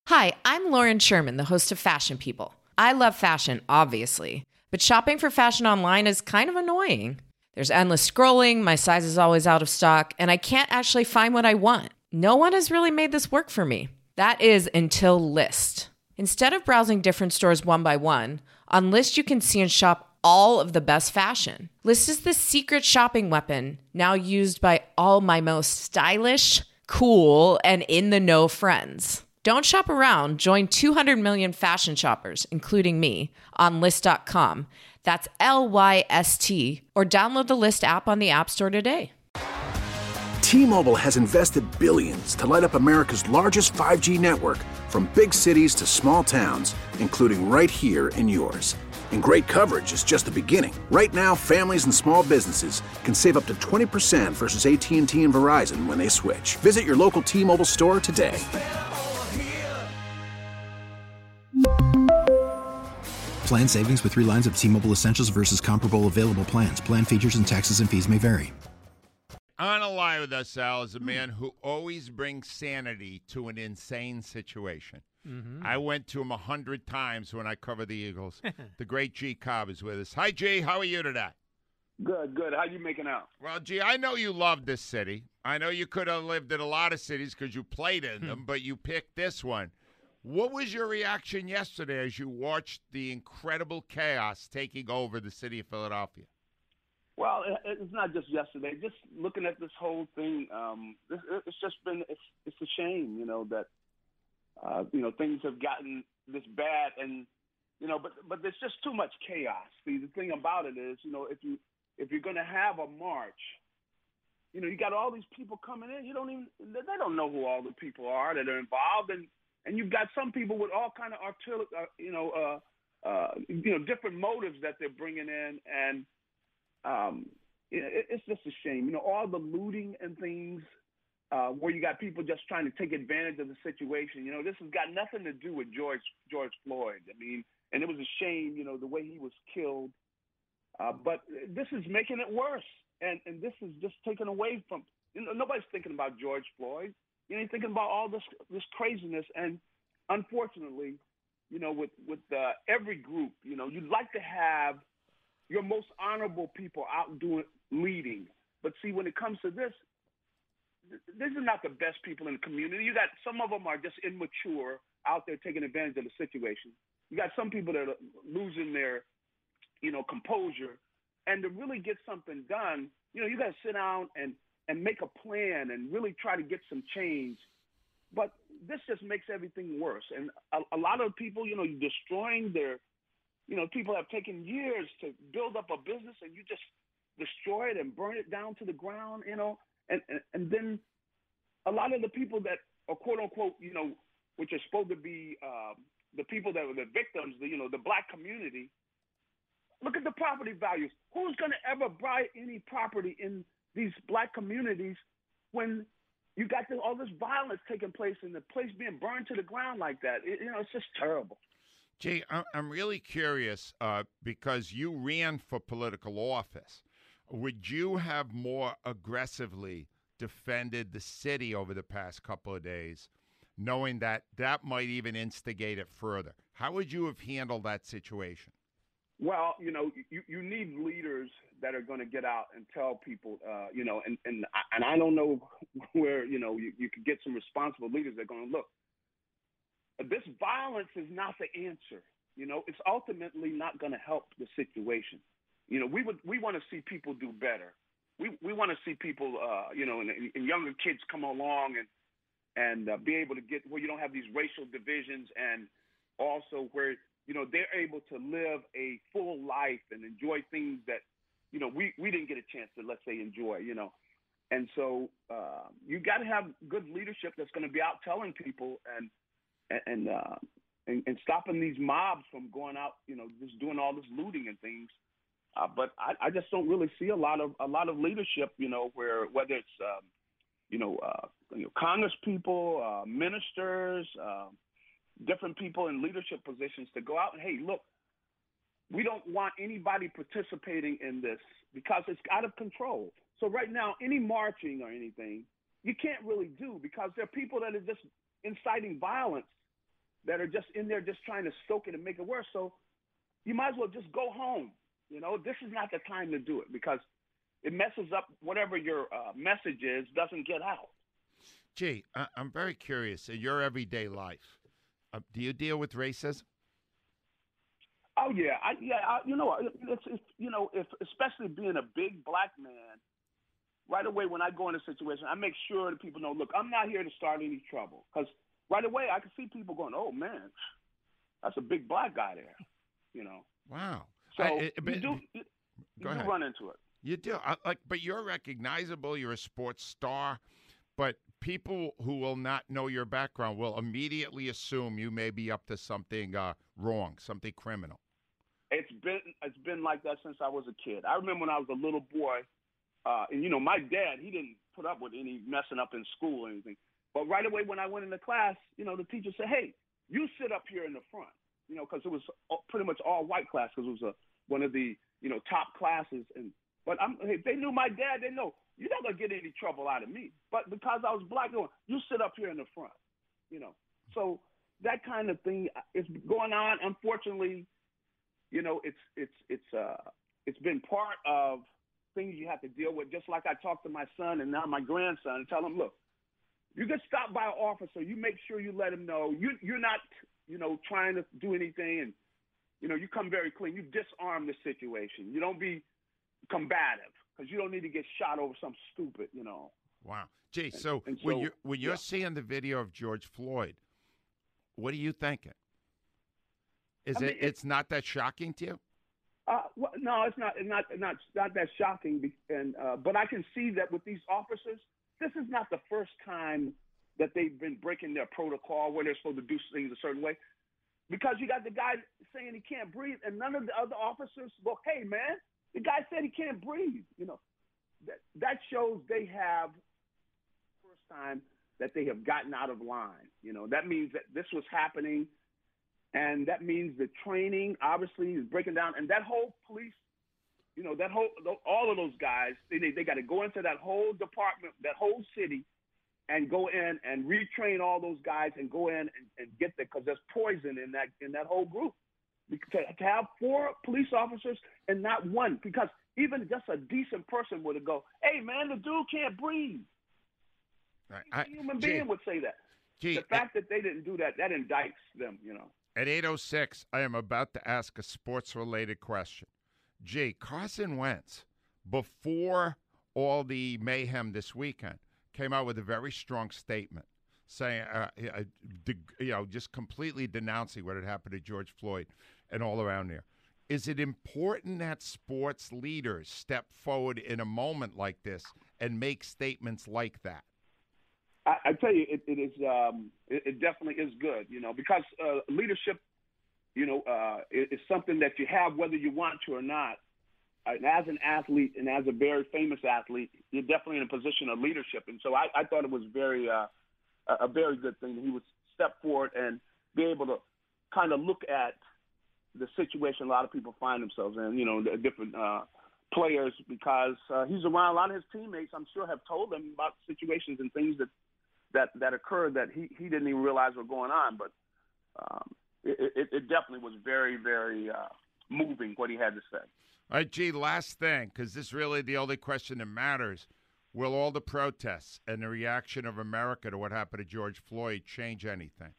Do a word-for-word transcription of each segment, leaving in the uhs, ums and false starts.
Hi, I'm Lauren Sherman, the host of Fashion People. I love fashion, obviously, but shopping for fashion online is kind of annoying. There's endless scrolling, my size is always out of stock, and I can't actually find what I want. No one has really made this work for me. That is until Lyst. Instead of browsing different stores one by one, on Lyst you can see and shop all of the best fashion. Lyst is the secret shopping weapon now used by all my most stylish, cool, and in-the-know friends. Don't shop around. Join two hundred million fashion shoppers, including me, on Lyst dot com. That's L Y S T, or download the Lyst app on the App Store today. T-Mobile has invested billions to light up America's largest five G network, from big cities to small towns, including right here in yours. And great coverage is just the beginning. Right now, families and small businesses can save up to twenty percent versus A T and T and Verizon when they switch. Visit your local T-Mobile store today. Plan savings with three lines of T-Mobile Essentials versus comparable available plans. Plan features and taxes and fees may vary. On a lie with us, Al, is a man who always brings sanity to an insane situation. Mm-hmm. I went to him a hundred times when I cover the Eagles. The great G. Cobb is with us. Hi, G. How are you today? Good, good. How you making out? Well, G, I know you love this city. I know you could have lived in a lot of cities because you played in them, but you picked this one. What was your reaction yesterday as you watched the incredible chaos taking over the city of Philadelphia? Well, it's not just yesterday. Just looking at this whole thing, um, it's just been it's, it's a shame, you know, that uh, you know things have gotten this bad, and you know, but but there's just too much chaos. See, the thing about it is, you know, if you if you're going to have a march, you know, you got all these people coming in. You don't even they don't know who all the people are that are involved, and and you've got some people with all kind of artillery, uh, you know, uh, uh, you know, different motives that they're bringing in, and um, it, it's just a shame. You know, all the looting and things uh, where you got people just trying to take advantage of the situation. You know, this has got nothing to do with George George Floyd. I mean, and it was a shame, you know, the way he was killed. Uh, but this is making it worse, and and this is just taken away from. You know, nobody's thinking about George Floyd. You know, you're thinking about all this this craziness, and unfortunately, you know, with with uh, every group, you know, you'd like to have your most honorable people out doing leading, but see, when it comes to this, these are not the best people in the community. You got some of them are just immature out there taking advantage of the situation. You got some people that are losing their, you know, composure, and to really get something done, you know, you got to sit down and. and make a plan and really try to get some change. But this just makes everything worse. And a, a lot of people, you know, you're destroying their, you know, people have taken years to build up a business, and you just destroy it and burn it down to the ground, you know. And, and, and then a lot of the people that are, quote unquote, you know, which are supposed to be uh, the people that were the victims, the, you know, the black community, look at the property values. Who's going to ever buy any property in these black communities when you got this, all this violence taking place and the place being burned to the ground like that? It, you know, it's just terrible. Jay, I'm really curious uh, because you ran for political office. Would you have more aggressively defended the city over the past couple of days, knowing that that might even instigate it further? How would you have handled that situation? Well, you know, you, you need leaders that are going to get out and tell people, uh, you know, and, and, and I don't know where, you know, you, you could get some responsible leaders that are going to look. This violence is not the answer. You know, it's ultimately not going to help the situation. You know, we would we want to see people do better. We we want to see people, uh, you know, and, and younger kids come along and and uh, be able to get where you don't have these racial divisions, and also where, you know, they're able to live a full life and enjoy things that, you know, we, we didn't get a chance to, let's say, enjoy, you know. And so uh, you got to have good leadership that's going to be out telling people and and, uh, and and stopping these mobs from going out, you know, just doing all this looting and things. Uh, but I, I just don't really see a lot of a lot of leadership, you know, where whether it's, um, you know, uh, you know, Congress people, uh, ministers, uh, different people in leadership positions to go out and, hey, look, we don't want anybody participating in this because it's out of control. So right now, any marching or anything, you can't really do because there are people that are just inciting violence. that are just in there just trying to stoke it and make it worse. So you might as well just go home. You know, this is not the time to do it because it messes up whatever your uh, message is, doesn't get out. Gee, I- I'm very curious. In your everyday life, uh, do you deal with racism? Oh yeah, I, yeah. I, you know, it's, it's you know, if especially being a big black man, right away when I go in a situation, I make sure that people know. Look, I'm not here to start any trouble because right away I can see people going, "Oh man, that's a big black guy there," you know. Wow. So I, it, you but, do you, go you ahead. run into it. You do. I, like, but you're recognizable. You're a sports star. But people who will not know your background will immediately assume you may be up to something uh, wrong, something criminal. It's been it's been like that since I was a kid. I remember when I was a little boy, uh, and you know, my dad, he didn't put up with any messing up in school or anything. But right away when I went into class, you know, the teacher said, "Hey, you sit up here in the front," you know, because it was pretty much all white class because it was a one of the you know top classes. And but I'm, hey, they knew my dad. They know you're not gonna get any trouble out of me. But because I was black, going, you sit up here in the front, you know. So that kind of thing is going on. Unfortunately, you know, it's it's it's uh it's been part of things you have to deal with. Just like I talked to my son and now my grandson and tell him, look, you get stopped by an officer, you make sure you let him know you you're not you know trying to do anything, and you know you come very clean. You disarm the situation. You don't be combative because you don't need to get shot over something stupid, you know. Wow. Gee, so, and when so, you're when you're yeah. seeing the video of George Floyd, what are you thinking? Is I mean, it it's not that shocking to you? Uh, well, no, it's not. It's not. Not not that shocking. be- And uh, but I can see that with these officers, this is not the first time that they've been breaking their protocol where they're supposed to do things a certain way. Because you got the guy saying he can't breathe, and none of the other officers go, "Hey, man, the guy said he can't breathe." You know, that that shows they have first time that they have gotten out of line. You know, that means that this was happening. And that means the training obviously is breaking down. And that whole police, you know, that whole, all of those guys, they, they, they got to go into that whole department, that whole city, and go in and retrain all those guys and go in and, and get there because there's poison in that in that whole group. To, to have four police officers and not one, because even just a decent person would have go, "Hey, man, the dude can't breathe." Right. A I, human gee, being would say that. gee, The fact that they didn't do that, that indicts them, you know. At eight oh six, I am about to ask a sports-related question. Gee, Carson Wentz, before all the mayhem this weekend, came out with a very strong statement saying, uh, uh, you know, just completely denouncing what had happened to George Floyd and all around there. Is it important that sports leaders step forward in a moment like this and make statements like that? I, I tell you, it, it is. Um, it, it definitely is good, you know, because uh, leadership, you know, uh, is, is something that you have whether you want to or not. And as an athlete and as a very famous athlete, you're definitely in a position of leadership. And so I, I thought it was very uh, a a very good thing that he would step forward and be able to kind of look at the situation a lot of people find themselves in, you know, the different uh, players, because uh, he's around a lot of his teammates, I'm sure, have told him about situations and things that that, that occurred that he, he didn't even realize were going on. But um, it, it, it definitely was very, very uh, moving what he had to say. All right, G, last thing, because this is really the only question that matters. Will all the protests and the reaction of America to what happened to George Floyd change anything?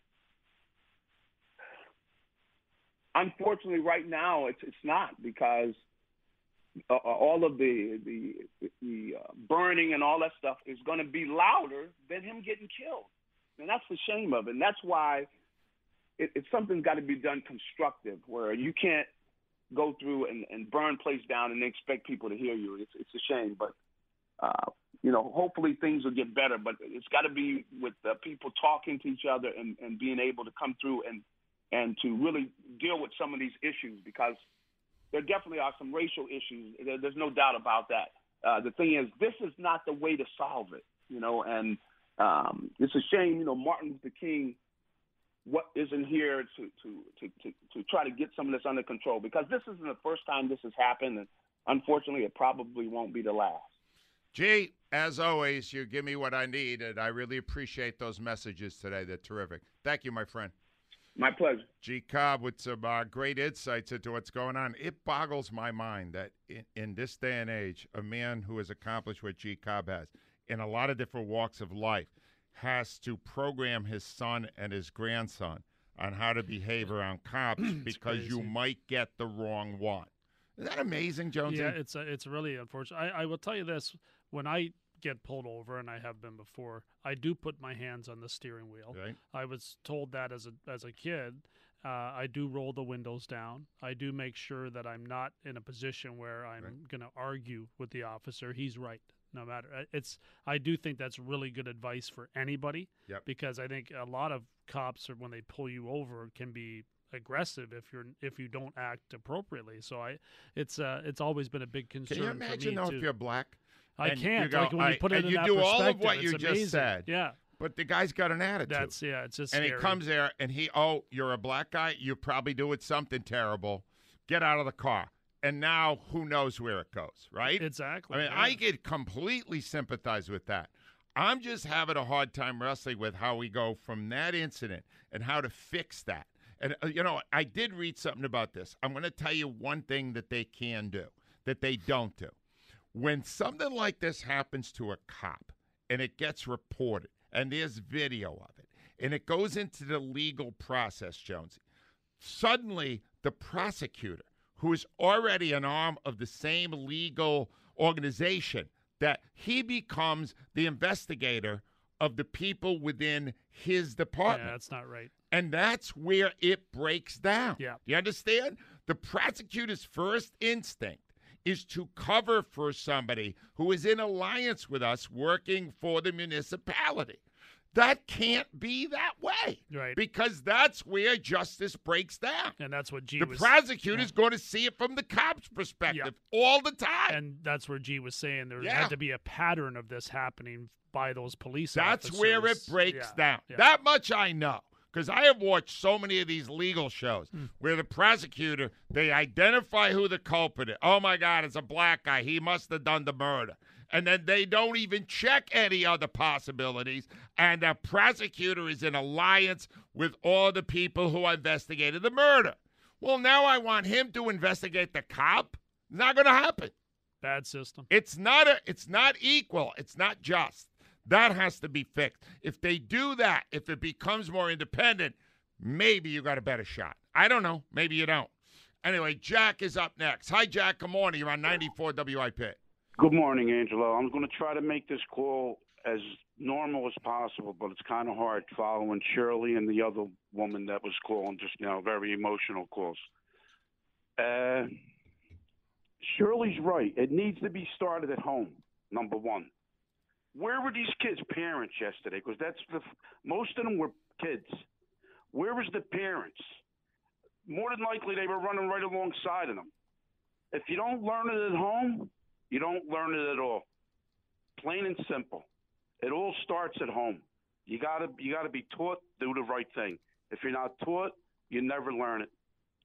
Unfortunately, right now, it's it's not, because uh, all of the the, the uh, burning and all that stuff is going to be louder than him getting killed. And that's the shame of it. And that's why it, it's something's got to be done constructive, where you can't go through and, and burn place down and expect people to hear you. It's it's a shame, but uh, you know, hopefully things will get better. But it's got to be with uh, people talking to each other and, and being able to come through and and to really deal with some of these issues, because there definitely are some racial issues. There, there's no doubt about that. Uh, the thing is, this is not the way to solve it, you know, and um, it's a shame, you know, Martin Luther King what isn't here to, to, to, to, to try to get some of this under control, because this isn't the first time this has happened, and unfortunately it probably won't be the last. Gee, as always, you give me what I need, and I really appreciate those messages today. They're terrific. Thank you, my friend. My pleasure. G. Cobb with some uh, great insights into what's going on. It boggles my mind that in, in this day and age, a man who has accomplished what G. Cobb has in a lot of different walks of life has to program his son and his grandson on how to behave around cops because you might get the wrong one. Isn't that amazing, Jonesy? Yeah, it's, uh, it's really unfortunate. I, I will tell you this. When I get pulled over, and I have been before, I do put my hands on the steering wheel. Right. I was told that as a as a kid. Uh, I do roll the windows down. I do make sure that I'm not in a position where I'm right. going to argue with the officer. He's right, no matter. It's. I do think that's really good advice for anybody. Yep. Because I think a lot of cops, are, when they pull you over, can be aggressive if you're if you don't act appropriately. So I, it's uh, it's always been a big concern. Can you imagine for me though too. if you're black? I and can't. You go, like when I, you put it and in you that do all of perspective, what you it's just amazing. said. Yeah. But the guy's got an attitude. That's yeah. It's just and scary. he comes there and he, oh, you're a black guy. You're probably doing something terrible. Get out of the car. And now who knows where it goes, right? Exactly. I mean, yeah. I could completely sympathize with that. I'm just having a hard time wrestling with how we go from that incident and how to fix that. And, uh, you know, I did read something about this. I'm going to tell you one thing that they can do, that they don't do. When something like this happens to a cop and it gets reported and there's video of it and it goes into the legal process, Jonesy, suddenly the prosecutor, who is already an arm of the same legal organization, that he becomes the investigator of the people within his department. Yeah, that's not right. And that's where it breaks down. Yeah. You understand? The prosecutor's first instinct is to cover for somebody who is in alliance with us working for the municipality. That can't be that way. Right. Because that's where justice breaks down. And that's what G the was... The prosecutor's yeah. going to see it from the cop's perspective yeah. all the time. And that's where G was saying there yeah. had to be a pattern of this happening by those police that's officers. That's where it breaks yeah. down. Yeah. That much I know. Because I have watched so many of these legal shows mm. where the prosecutor, they identify who the culprit is. Oh, my God, it's a black guy. He must have done the murder. And then they don't even check any other possibilities. And the prosecutor is in alliance with all the people who investigated the murder. Well, now I want him to investigate the cop. It's not going to happen. Bad system. It's not a, it's not equal. It's not just. That has to be fixed. If they do that, if it becomes more independent, maybe you got a better shot. I don't know. Maybe you don't. Anyway, Jack is up next. Hi, Jack. Good morning. You're on ninety-four W I P. Good morning, Angelo. I'm going to try to make this call as normal as possible, but it's kind of hard following Shirley and the other woman that was calling just now, very emotional calls. Uh, Shirley's right. It needs to be started at home, number one. Where were these kids' parents yesterday? Because that's the most of them were kids. Where was the parents? More than likely, they were running right alongside of them. If you don't learn it at home, you don't learn it at all. Plain and simple. It all starts at home. You gotta you gotta be taught to do the right thing. If you're not taught, you never learn it.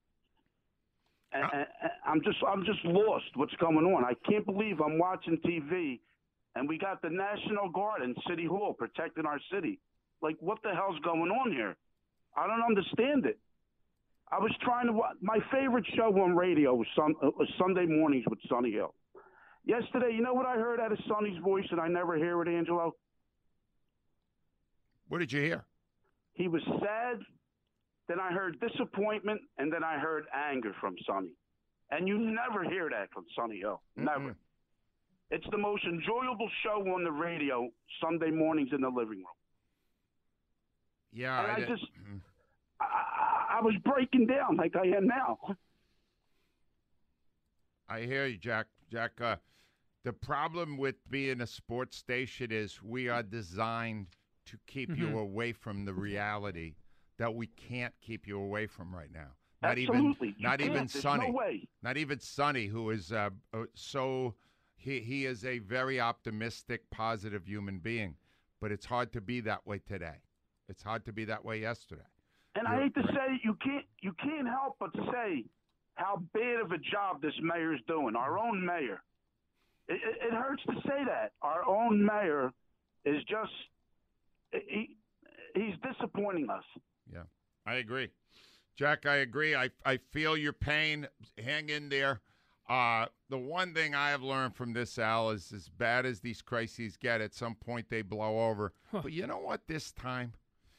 And, and, and I'm just I'm just lost. What's going on? I can't believe I'm watching T V. And we got the National Guard in City Hall protecting our city. Like, what the hell's going on here? I don't understand it. I was trying to watch. My favorite show on radio was, sun, uh, was Sunday Mornings with Sonny Hill. Yesterday, you know what I heard out of Sonny's voice, and I never hear it, Angelo? What did you hear? He was sad. Then I heard disappointment, and then I heard anger from Sonny. And you never hear that from Sonny Hill. Mm-mm. Never. It's the most enjoyable show on the radio, Sunday mornings in the living room. Yeah, and I, I did. just, mm-hmm. I, I was breaking down like I am now. I hear you, Jack. Jack, uh, the problem with being a sports station is we are designed to keep mm-hmm. you away from the reality that we can't keep you away from right now. Not Absolutely. even, not can't. even There's Sonny. No way. Not even Sonny, who is uh, so. He he is a very optimistic, positive human being, but it's hard to be that way today. It's hard to be that way yesterday. And You're, I hate to right? say, you can't you can't help but say how bad of a job this mayor is doing. Our own mayor. It, it, it hurts to say that. Our own mayor is just he he's disappointing us. Yeah, I agree. Jack, I agree. I, I feel your pain. Hang in there. Uh, the one thing I have learned from this, Al, is as bad as these crises get, at some point they blow over. Huh. But you know what? This time,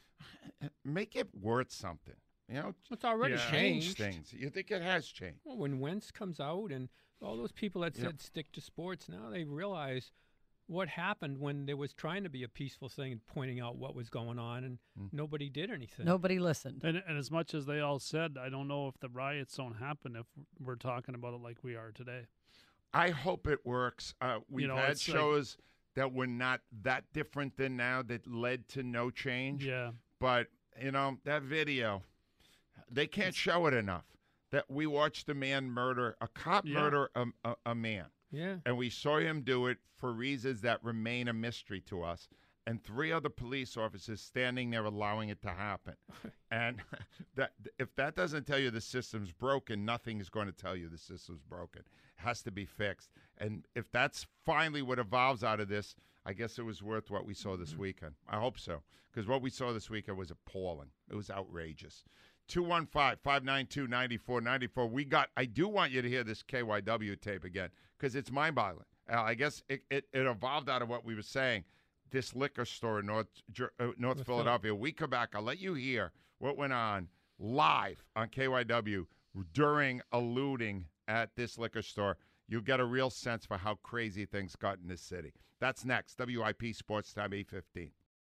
make it worth something. You know, it's already yeah. changed. Things. You think it has changed? Well, when Wentz comes out and all those people that said yep. stick to sports, now they realize what happened when there was trying to be a peaceful thing and pointing out what was going on, and mm. nobody did anything. Nobody listened. And, and as much as they all said, I don't know if the riots don't happen if we're talking about it like we are today. I hope it works. Uh, we've you know, had shows like, that were not that different than now that led to no change. Yeah. But, you know, that video, they can't it's, show it enough. That we watched a man murder, a cop yeah. murder a, a, a man. Yeah. And we saw him do it for reasons that remain a mystery to us. And three other police officers standing there allowing it to happen. And that if that doesn't tell you the system's broken, nothing is going to tell you the system's broken. It has to be fixed. And if that's finally what evolves out of this, I guess it was worth what we saw this weekend. I hope so. Because what we saw this weekend was appalling. It was outrageous. two one five, five nine two, nine four nine four. We got, I do want you to hear this K Y W tape again because it's mind-boggling. Uh, I guess it, it, it evolved out of what we were saying. This liquor store in North, uh, North Philadelphia. We come back. I'll let you hear what went on live on K Y W during a looting at this liquor store. You'll get a real sense for how crazy things got in this city. That's next. W I P Sports Time, eight fifteen.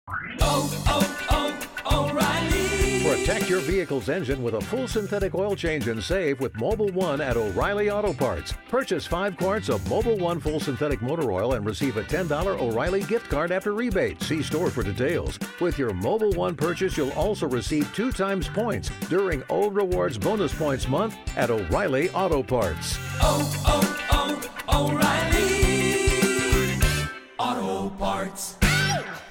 Oh, oh, oh, O'Reilly. Protect your vehicle's engine with a full synthetic oil change and save with Mobil one at O'Reilly Auto Parts. Purchase five quarts of Mobil one full synthetic motor oil and receive a ten dollars O'Reilly gift card after rebate. See store for details. With your Mobil one purchase, you'll also receive two times points during Old Rewards Bonus Points Month at O'Reilly Auto Parts. Oh, oh, oh, O'Reilly Auto Parts.